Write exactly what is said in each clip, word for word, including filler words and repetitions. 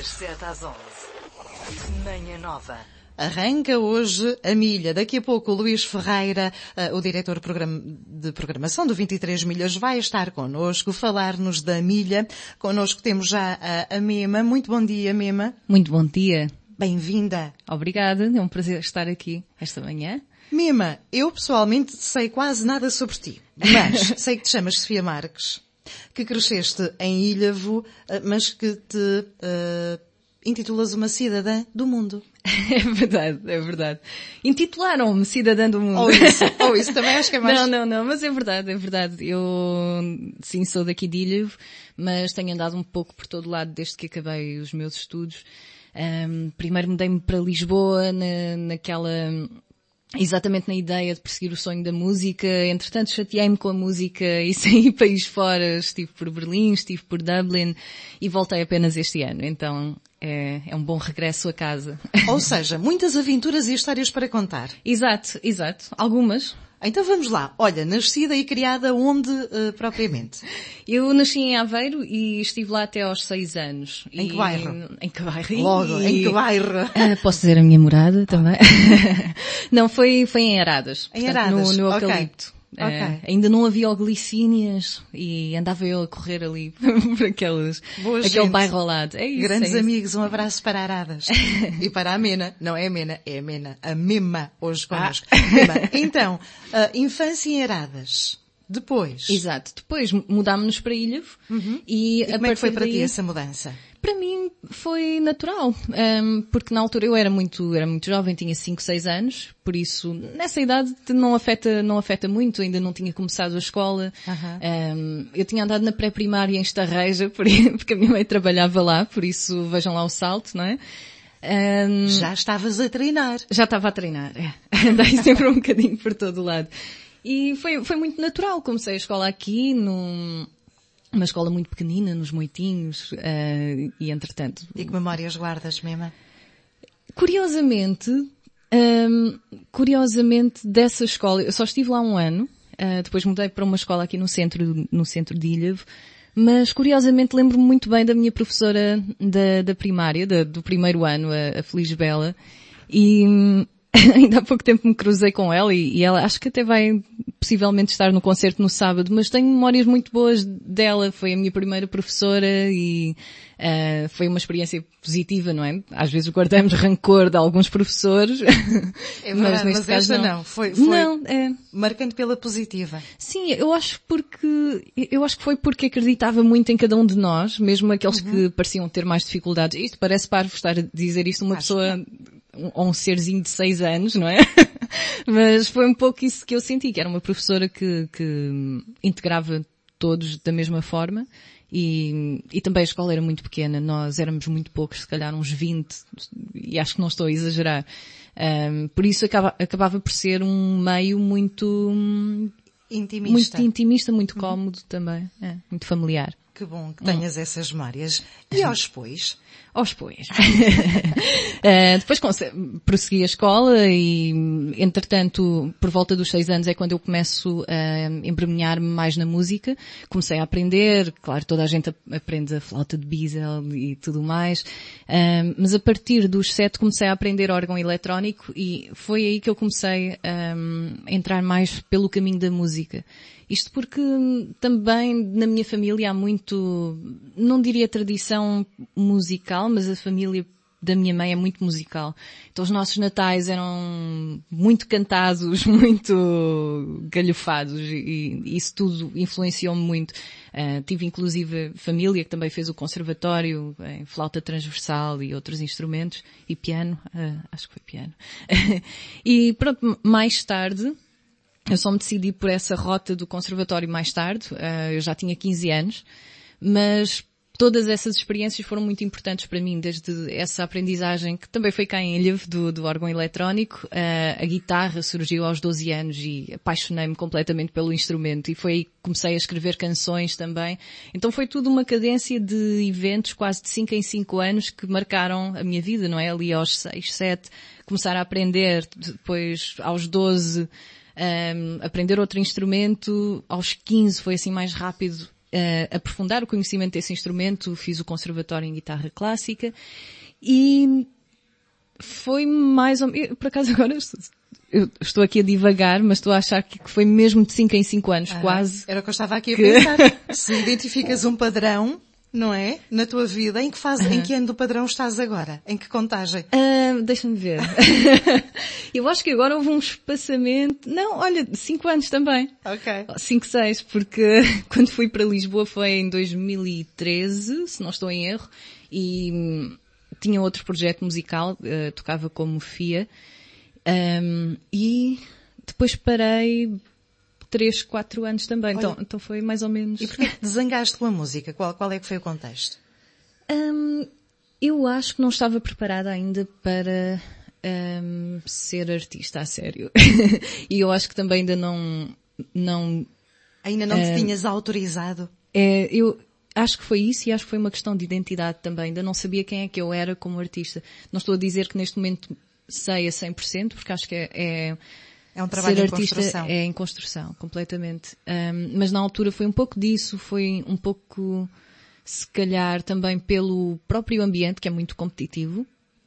Das sete às onze. Manhã Nova. Arranca hoje a milha. Daqui a pouco o Luís Ferreira, uh, o diretor de programação do vinte e três Milhas, vai estar connosco, falar-nos da milha. Connosco temos já a, a Mema. Muito bom dia, Mema. Muito bom dia. Bem-vinda. Obrigada, é um prazer estar aqui esta manhã. Mema, eu pessoalmente sei quase nada sobre ti, mas sei que te chamas Sofia Marques, que cresceste em Ilhavo, mas que te uh, intitulas uma cidadã do mundo. É verdade, é verdade. Intitularam-me cidadã do mundo. Ou isso, ou isso também acho que é mais... Não, não, não, mas é verdade, é verdade. Eu, sim, sou daqui de Ilhavo, mas tenho andado um pouco por todo lado desde que acabei os meus estudos. Um, primeiro mudei-me para Lisboa, na, naquela... Exatamente na ideia de perseguir o sonho da música. Entretanto, chateei-me com a música e saí país fora. Estive por Berlim, estive por Dublin e voltei apenas este ano. Então, é, é um bom regresso a casa. Ou seja, muitas aventuras e histórias para contar. Exato, exato. Algumas. Então vamos lá. Olha, nascida e criada onde, uh, propriamente? Eu nasci em Aveiro e estive lá até aos seis anos. Em e... que bairro? Em que bairro? Logo, e... em que bairro? Ah, posso dizer a minha morada também? Não, foi, foi em Aradas. Em Portanto, Aradas, no, no ok. Eucalipto. Okay. Uh, ainda não havia glicínias e andava eu a correr ali por aqueles, Boa aquele gente. bairro ao lado. É isso, Grandes é isso. amigos, um abraço para Aradas. E para a Mena. Não é a Mena, é a Mena. A Mema, hoje connosco. Ah. Mema. Então, uh, infância em Aradas. Depois. Exato. Depois mudámos-nos para Ilhavo. Uhum. E, e a como é que foi para daí, ti essa mudança? Para mim foi natural, um, porque na altura eu era muito, era muito jovem, tinha cinco, seis anos, por isso nessa idade não afeta, não afeta muito, ainda não tinha começado a escola. Uhum. Um, eu tinha andado na pré-primária em Estarreja, porque a minha mãe trabalhava lá, por isso vejam lá o salto, não é? Um, Já estavas a treinar. Já estava a treinar, é. Andei sempre um bocadinho por todo o lado. E foi, foi muito natural, comecei a escola aqui, num... uma escola muito pequenina, nos Moitinhos, uh, e entretanto... E que memórias guardas, Mema? Curiosamente, um, curiosamente dessa escola, eu só estive lá um ano, uh, depois mudei para uma escola aqui no centro, no centro de Ilhavo, mas curiosamente lembro-me muito bem da minha professora da, da primária, da, do primeiro ano, a, a Feliz Bela, e... ainda há pouco tempo me cruzei com ela e, e ela acho que até vai possivelmente estar no concerto no sábado, mas tenho memórias muito boas dela, foi a minha primeira professora e uh, foi uma experiência positiva, não é? Às vezes guardamos rancor de alguns professores, é verdade, mas neste mas caso esta não. não, foi, foi não, é... marcante pela positiva. Sim, eu acho porque, eu acho que foi porque acreditava muito em cada um de nós, mesmo aqueles uhum. que pareciam ter mais dificuldades. Isto parece parvo estar a dizer isto a uma acho pessoa... ou um serzinho de seis anos, não é? Mas foi um pouco isso que eu senti, que era uma professora que, que integrava todos da mesma forma e, e também a escola era muito pequena, nós éramos muito poucos, se calhar uns vinte, e acho que não estou a exagerar. Um, por isso acaba, acabava por ser um meio muito... Intimista. Muito intimista, muito cómodo uhum. também, é, muito familiar. Que bom que tenhas uhum. essas memórias. E aos pois? Aos pois. uh, depois prossegui a escola e, entretanto, por volta dos seis anos é quando eu começo a embremenhar-me mais na música. Comecei a aprender, claro, toda a gente aprende a flauta de bisel e tudo mais, uh, mas a partir dos sete comecei a aprender órgão eletrónico e foi aí que eu comecei um, a entrar mais pelo caminho da música. Isto porque também na minha família há muito, não diria tradição musical, mas a família da minha mãe é muito musical. Então os nossos natais eram muito cantados, muito galhofados e, e isso tudo influenciou-me muito. Uh, tive inclusive família que também fez o conservatório em flauta transversal e outros instrumentos e piano, uh, acho que foi piano. E pronto, mais tarde... eu só me decidi por essa rota do conservatório mais tarde, uh, eu já tinha quinze anos, mas todas essas experiências foram muito importantes para mim, desde essa aprendizagem que também foi cá em Ilhavo, do, do órgão eletrónico, uh, a guitarra surgiu aos doze anos e apaixonei-me completamente pelo instrumento e foi aí que comecei a escrever canções também. Então foi tudo uma cadência de eventos quase de cinco em cinco anos que marcaram a minha vida, não é? Ali aos seis, sete, começar a aprender, depois aos doze... Um, aprender outro instrumento, aos quinze foi assim mais rápido uh, aprofundar o conhecimento desse instrumento, fiz o conservatório em guitarra clássica e foi mais ou menos, por acaso agora eu estou aqui a divagar, mas estou a achar que foi mesmo de cinco em cinco anos, ah, quase. Era o que eu estava aqui a que... pensar. Se identificas um padrão, não é? Na tua vida, em que fase, uhum. em que ano do padrão estás agora? Em que contagem? Uh, deixa-me ver. Eu acho que agora houve um espaçamento, não, olha, cinco anos também. Ok. Cinco, seis, porque quando fui para Lisboa foi em dois mil e treze, se não estou em erro, e tinha outro projeto musical, uh, tocava como Fia, um, e depois parei três, quatro anos também. Então, então foi mais ou menos... E porquê que te zangaste com a música? Qual, qual é que foi o contexto? Um, eu acho que não estava preparada ainda para um, ser artista a sério. E eu acho que também ainda não... não ainda não te uh, tinhas autorizado? É, eu... Acho que foi isso e acho que foi uma questão de identidade também. Ainda não sabia quem é que eu era como artista. Não estou a dizer que neste momento sei a cem por cento, porque acho que é... é É um trabalho ser em artista construção. É em construção, completamente. Um, mas na altura foi um pouco disso, foi um pouco, se calhar, também pelo próprio ambiente, que é muito competitivo.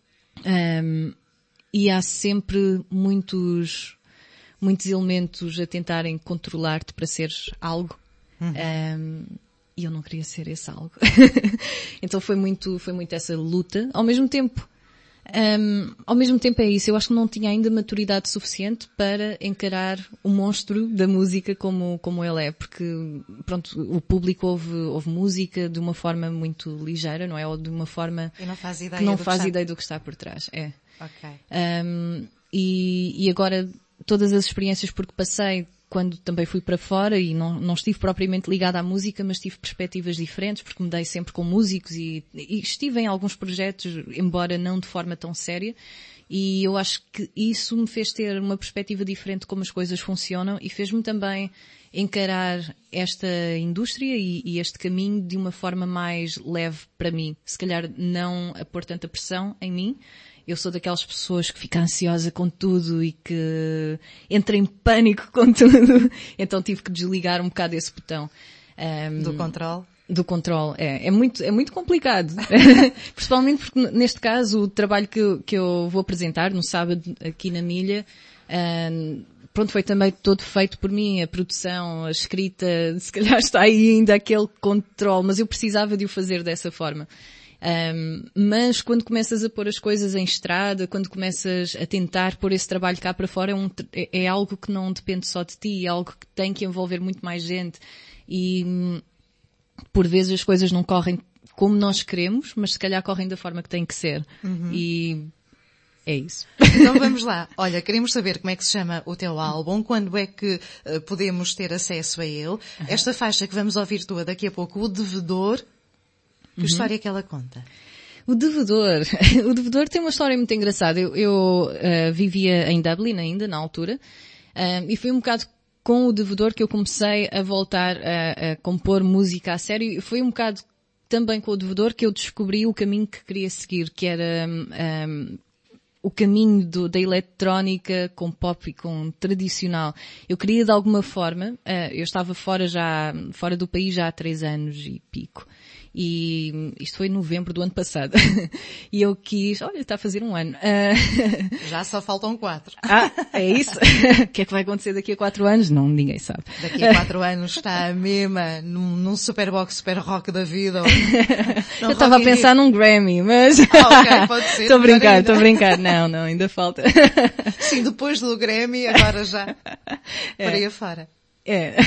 Um, e há sempre muitos, muitos elementos a tentarem controlar-te para seres algo. Uhum. Um, e eu não queria ser esse algo. Então foi muito, foi muito essa luta. Ao mesmo tempo, Um, ao mesmo tempo é isso, eu acho que não tinha ainda maturidade suficiente para encarar o monstro da música como, como ele é, porque pronto, o público ouve, ouve música de uma forma muito ligeira, não é? Ou de uma forma e não faz ideia que não do faz que ideia está... do que está por trás. É. Okay. Um, e, e agora todas as experiências por que passei, quando também fui para fora e não, não estive propriamente ligada à música, mas tive perspectivas diferentes, porque me dei sempre com músicos e, e estive em alguns projetos, embora não de forma tão séria, e eu acho que isso me fez ter uma perspectiva diferente de como as coisas funcionam e fez-me também encarar esta indústria e, e este caminho de uma forma mais leve para mim. Se calhar não a pôr tanta pressão em mim. Eu sou daquelas pessoas que fica ansiosa com tudo e que entra em pânico com tudo. Então tive que desligar um bocado esse botão. Um, do controle? Do controle, é. É muito, é muito complicado. Principalmente porque, neste caso, o trabalho que eu, que eu vou apresentar no sábado aqui na Milha, um, pronto, foi também todo feito por mim. A produção, a escrita, se calhar está aí ainda aquele controle, mas eu precisava de o fazer dessa forma. Um, mas quando começas a pôr as coisas em estrada, quando começas a tentar pôr esse trabalho cá para fora, é, um, é, é algo que não depende só de ti, é algo que tem que envolver muito mais gente e por vezes as coisas não correm como nós queremos, mas se calhar correm da forma que têm que ser. Uhum. E é isso. Então vamos lá. Olha, queremos saber como é que se chama o teu álbum, quando é que uh, podemos ter acesso a ele. Uhum. Esta faixa que vamos ouvir tua daqui a pouco, O Devedor. Que uhum. história é que ela conta? O Devedor. O Devedor tem uma história muito engraçada. Eu, eu uh, vivia em Dublin ainda, na altura, uh, e foi um bocado com o Devedor que eu comecei a voltar a, a compor música a sério. E foi um bocado também com o Devedor que eu descobri o caminho que queria seguir, que era um, um, o caminho do, da eletrónica com pop e com tradicional. Eu queria de alguma forma, uh, eu estava fora já, fora do país já há três anos e pico. E isto foi em novembro do ano passado. E eu quis, olha, está a fazer um ano. Uh... Já só faltam quatro. Ah, é isso? O que é que vai acontecer daqui a quatro anos? Não, ninguém sabe. Daqui a quatro anos está a Mema num, num superbox super rock da vida. Ou eu estava a pensar num Grammy, mas... Ah, ok, pode ser. Estou a brincar, estou a brincar. Não, não, ainda falta. Sim, depois do Grammy, agora já. É. Por aí afora. É.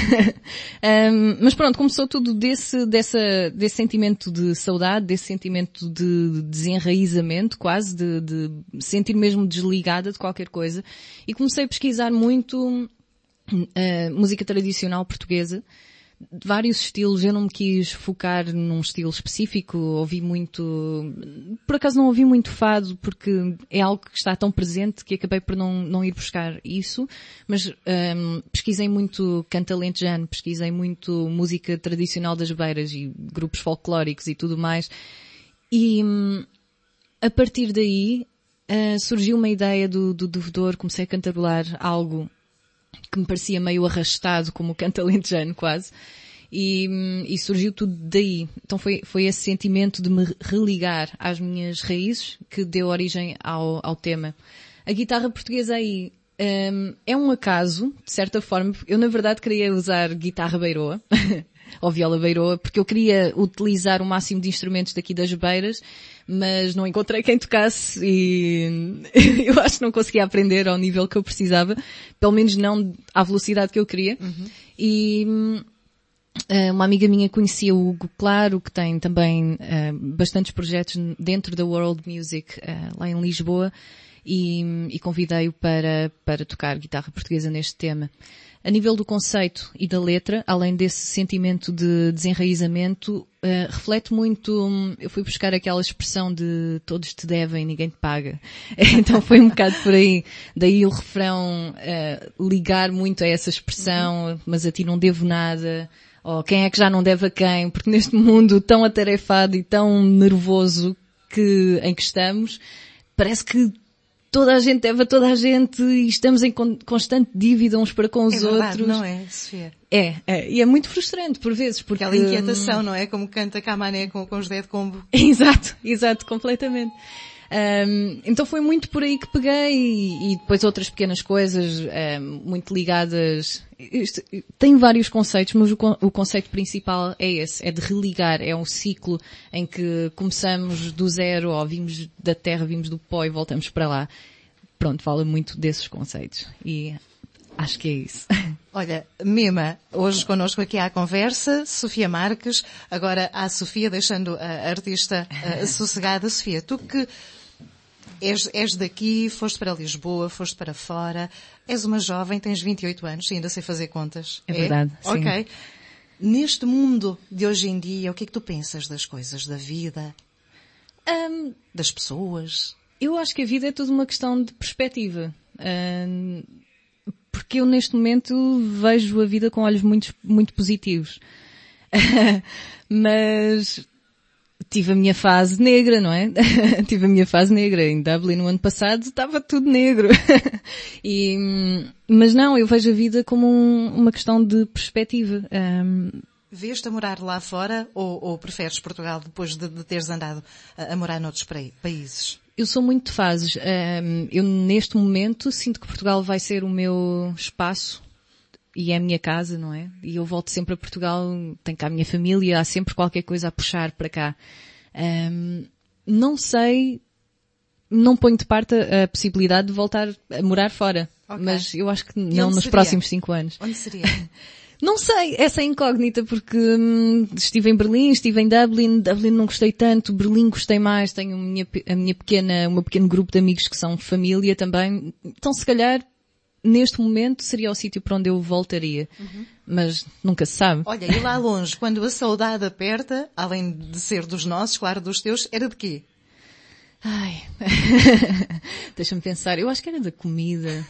um, mas pronto, começou tudo desse, dessa, desse sentimento de saudade, desse sentimento de desenraizamento quase, de, de sentir mesmo desligada de qualquer coisa. E comecei a pesquisar muito uh, música tradicional portuguesa, de vários estilos. Eu não me quis focar num estilo específico, ouvi muito, por acaso não ouvi muito fado, porque é algo que está tão presente que acabei por não, não ir buscar isso, mas um, pesquisei muito canto alentejano, pesquisei muito música tradicional das beiras e grupos folclóricos e tudo mais, e um, a partir daí uh, surgiu uma ideia do, do Devedor, comecei a cantarolar algo que me parecia meio arrastado, como o canto alentejano quase, E, e surgiu tudo daí. Então foi, foi esse sentimento de me religar às minhas raízes que deu origem ao, ao tema. A guitarra portuguesa aí um, é um acaso, de certa forma. Eu na verdade queria usar guitarra beiroa, ou viola beiroa, porque eu queria utilizar o máximo de instrumentos daqui das Beiras, mas não encontrei quem tocasse e eu acho que não conseguia aprender ao nível que eu precisava, pelo menos não à velocidade que eu queria. Uhum. E uma amiga minha conhecia o Hugo Claro, que tem também uh, bastantes projetos dentro da World Music uh, lá em Lisboa, e, e convidei-o para, para tocar guitarra portuguesa neste tema. A nível do conceito e da letra, além desse sentimento de desenraizamento, uh, reflete muito, um, eu fui buscar aquela expressão de todos te devem, ninguém te paga. Então foi um bocado por aí. Daí o refrão uh, ligar muito a essa expressão, uhum. Mas a ti não devo nada. Ou quem é que já não deve a quem? Porque neste mundo tão atarefado e tão nervoso que, em que estamos, parece que toda a gente deve a toda a gente e estamos em constante dívida uns para com os é verdade, outros. Não é, Sofia? É, é, e é muito frustrante por vezes. Porque aquela inquietação, não é? Como canta Camané com, com os Zé de Combo. Exato, exato, completamente. Um, então foi muito por aí que peguei e, e depois outras pequenas coisas um, muito ligadas. Isto, tem vários conceitos, mas o, o conceito principal é esse, é de religar, é um ciclo em que começamos do zero, ou vimos da terra, vimos do pó e voltamos para lá. Pronto, fala muito desses conceitos e acho que é isso. Olha, Mema, hoje connosco aqui à conversa, Sofia Marques, agora a Sofia deixando a artista uh, sossegada. Sofia, tu que és, és daqui, foste para Lisboa, foste para fora, és uma jovem, tens vinte e oito anos, ainda sei fazer contas. É, é? Verdade, sim. Ok. Neste mundo de hoje em dia, o que é que tu pensas das coisas, da vida, um, das pessoas? Eu acho que a vida é tudo uma questão de perspectiva. Um, porque eu neste momento vejo a vida com olhos muito, muito positivos. Mas tive a minha fase negra, não é? Tive a minha fase negra. Em Dublin no ano passado estava tudo negro. e, mas não, eu vejo a vida como um, uma questão de perspectiva. Um, Vês-te a morar lá fora ou, ou preferes Portugal depois de, de teres andado a, a morar noutros países? Eu sou muito de fases. Eu neste momento sinto que Portugal vai ser o meu espaço e é a minha casa, não é? E eu volto sempre a Portugal, tenho cá a minha família, há sempre qualquer coisa a puxar para cá. Não sei, não ponho de parte a possibilidade de voltar a morar fora. Okay. Mas eu acho que não nos seria? próximos cinco anos. Onde seria? Não sei, essa é incógnita porque hum, estive em Berlim, estive em Dublin, Dublin não gostei tanto, Berlim gostei mais, tenho a minha, a minha pequena, o meu pequeno grupo de amigos que são família também, então se calhar neste momento seria o sítio para onde eu voltaria, uhum. Mas nunca se sabe. Olha, e lá longe, quando a saudade aperta, além de ser dos nossos, claro dos teus, era de quê? Ai, deixa-me pensar, eu acho que era da comida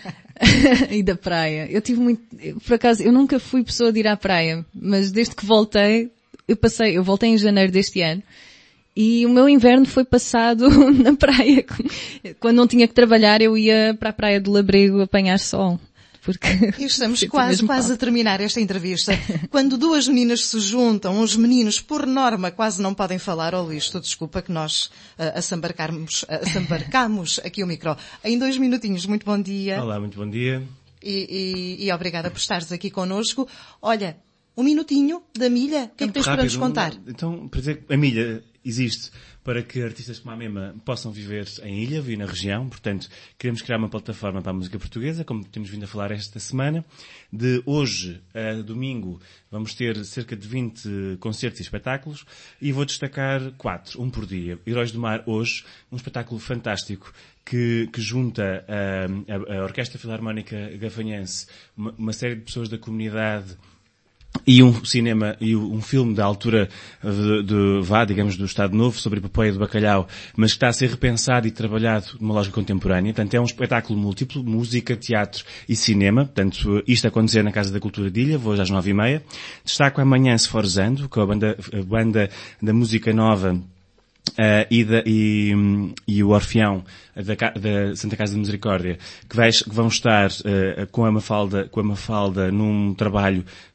e da praia. Eu tive muito, por acaso, eu nunca fui pessoa de ir à praia, mas desde que voltei, eu passei, eu voltei em janeiro deste ano e o meu inverno foi passado na praia. Quando não tinha que trabalhar, eu ia para a praia do Labrego apanhar sol. Porque e estamos quase, quase a terminar esta entrevista. Quando duas meninas se juntam, os meninos, por norma, quase não podem falar. Oh, Luís, tu desculpa que nós uh, assambarcarmos, uh, assambarcamos aqui o micro. Em dois minutinhos, muito bom dia. Olá, muito bom dia. E, e, e obrigada por estares aqui connosco. Olha, um minutinho da Milha. O que é que tens rápido, para nos contar? Então, para dizer que a Milha existe para que artistas como a Mema possam viver em ilha e na região. Portanto, queremos criar uma plataforma para a música portuguesa, como temos vindo a falar esta semana. De hoje a domingo vamos ter cerca de vinte concertos e espetáculos e vou destacar quatro, um por dia. Heróis do Mar hoje, um espetáculo fantástico que, que junta a, a, a Orquestra Filarmónica Gafanhense, uma, uma série de pessoas da comunidade e um cinema, e um filme da altura de, de, vá, digamos, do Estado Novo, sobre a epopeia do bacalhau, mas que está a ser repensado e trabalhado numa lógica contemporânea. Portanto, é um espetáculo múltiplo, música, teatro e cinema. Portanto, isto a acontecer na Casa da Cultura de Ilha, vou hoje às nove e meia. Destaco amanhã Se Forzando, com a banda, a banda da música nova Uh, e, da, e, e o Orfeão da, da Santa Casa de Misericórdia, que, vai, que vão estar uh, com a Mafalda, com a Mafalda num trabalho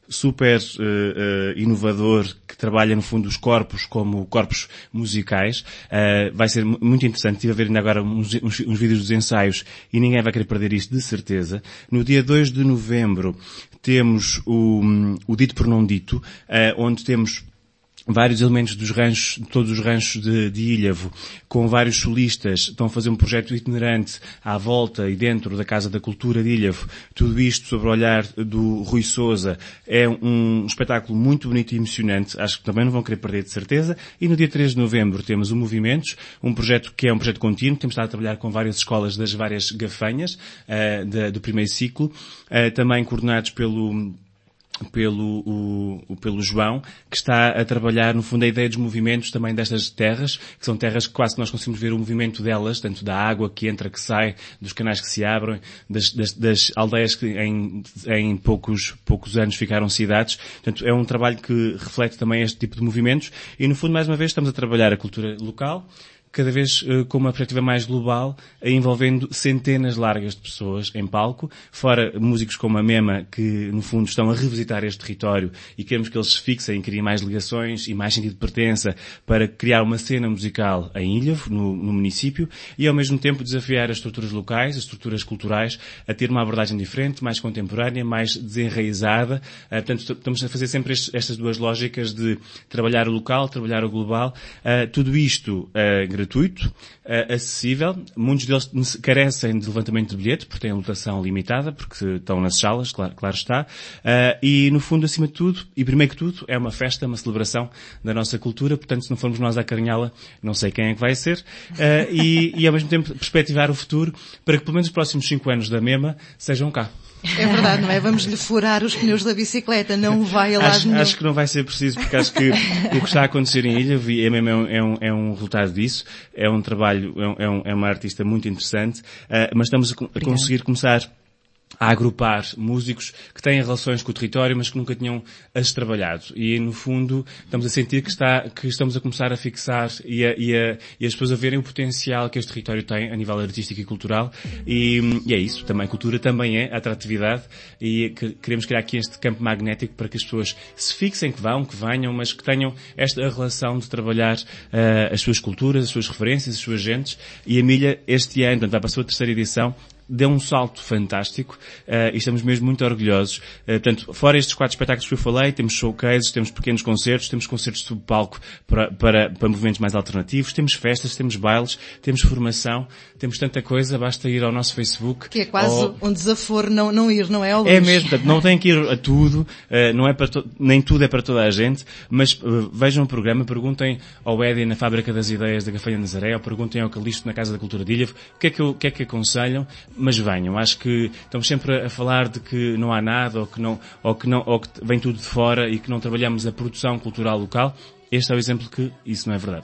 super uh, uh, inovador que trabalha no fundo os corpos como corpos musicais. Uh, vai ser muito interessante. Estive a ver ainda agora uns, uns, uns vídeos dos ensaios e ninguém vai querer perder isto de certeza. No dia dois de novembro temos o, o Dito por Não Dito, uh, onde temos vários elementos dos ranchos, de todos os ranchos de, de Ilhavo, com vários solistas, estão a fazer um projeto itinerante à volta e dentro da Casa da Cultura de Ilhavo. Tudo isto sob o olhar do Rui Sousa. É um espetáculo muito bonito e emocionante. Acho que também não vão querer perder de certeza. E no dia três de novembro temos o Movimentos, um projeto que é um projeto contínuo. Temos estado a trabalhar com várias escolas das várias gafanhas uh, da, do primeiro ciclo, uh, também coordenados pelo pelo, o, pelo João, que está a trabalhar, no fundo, a ideia dos movimentos também destas terras, que são terras que quase que nós conseguimos ver o movimento delas, tanto da água que entra, que sai, dos canais que se abrem, das, das, das aldeias que em, em poucos, poucos anos ficaram cidades. Portanto, é um trabalho que reflete também este tipo de movimentos e, no fundo, mais uma vez, estamos a trabalhar a cultura local, cada vez uh, com uma perspectiva mais global, envolvendo centenas largas de pessoas em palco, fora músicos como a Mema, que no fundo estão a revisitar este território e queremos que eles se fixem, criem mais ligações e mais sentido de pertença para criar uma cena musical em Ilhavo, no, no município, e ao mesmo tempo desafiar as estruturas locais, as estruturas culturais, a ter uma abordagem diferente, mais contemporânea, mais desenraizada. Uh, portanto, estamos a fazer sempre estes, estas duas lógicas de trabalhar o local, trabalhar o global. Uh, tudo isto uh, gratuito, uh, acessível. Muitos deles carecem de levantamento de bilhete, porque têm lotação limitada, porque estão nas salas, claro, claro está. Uh, e, no fundo, acima de tudo, e primeiro que tudo, é uma festa, uma celebração da nossa cultura. Portanto, se não formos nós a acarinhá-la, não sei quem é que vai ser. Uh, e, e, ao mesmo tempo, perspectivar o futuro para que, pelo menos, os próximos cinco anos da Mema sejam cá. É verdade, não é? Vamos-lhe furar os pneus da bicicleta, não vai a lado acho, nenhum. Acho que não vai ser preciso, porque acho que o que está a acontecer em Ilhavo é mesmo é um, é um, é um resultado disso. É um trabalho, é, um, é uma artista muito interessante, uh, mas estamos a, a conseguir começar a agrupar músicos que têm relações com o território, mas que nunca tinham as trabalhado. E, no fundo, estamos a sentir que, está, que estamos a começar a fixar e, a, e, a, e as pessoas a verem o potencial que este território tem a nível artístico e cultural. E, e é isso. Também, cultura também é atratividade e que, queremos criar aqui este campo magnético para que as pessoas se fixem, que vão, que venham, mas que tenham esta relação de trabalhar uh, as suas culturas, as suas referências, as suas gentes. E a Milha, este ano, portanto, vai para a sua terceira edição, deu um salto fantástico uh, e estamos mesmo muito orgulhosos. Uh, portanto, fora estes quatro espetáculos que eu falei, temos showcases, temos pequenos concertos, temos concertos de palco para, para, para movimentos mais alternativos, temos festas, temos bailes, temos formação, temos tanta coisa, basta ir ao nosso Facebook. Que é quase ou... um desaforo não, não ir, não é, Luís? É mesmo, portanto, não tem que ir a tudo, uh, não é para to... nem tudo é para toda a gente, mas uh, vejam o programa, perguntem ao Eddie na Fábrica das Ideias da Gafanha de Nazaré, ou perguntem ao Calixto na Casa da Cultura de Ilhavo, o que é que, eu, o que é que aconselham, mas venham. Acho que estamos sempre a falar de que não há nada, ou que não, ou que não, ou que vem tudo de fora e que não trabalhamos a produção cultural local. Este é o exemplo que isso não é verdade.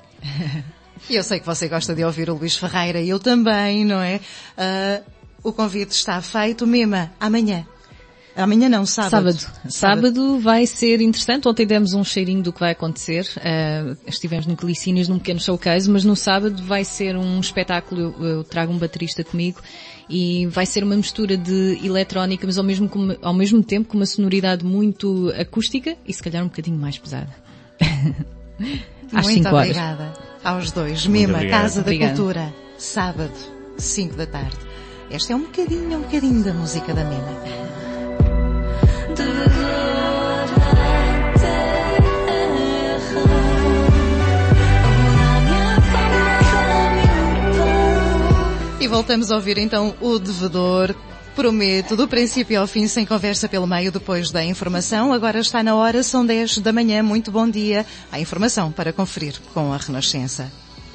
E eu sei que você gosta de ouvir o Luís Ferreira, e eu também, não é? Uh, o convite está feito. Mema, amanhã. Amanhã não, sábado. Sábado. Sábado. Sábado vai ser interessante. Ontem demos um cheirinho do que vai acontecer. Uh, estivemos no Clicínios num pequeno showcase, mas no sábado vai ser um espetáculo. Eu, eu trago um baterista comigo e vai ser uma mistura de eletrónica, mas ao mesmo, com, ao mesmo tempo com uma sonoridade muito acústica e se calhar um bocadinho mais pesada. Às Muito cinco horas. Obrigada aos dois. Mema, Casa da Obrigada. Cultura, sábado, cinco da tarde. Este é um bocadinho, um bocadinho da música da Mema. E voltamos a ouvir então o Devedor. Prometo, do princípio ao fim, sem conversa pelo meio, depois da informação. Agora está na hora, são dez da manhã. Muito bom dia. A informação para conferir com a Renascença.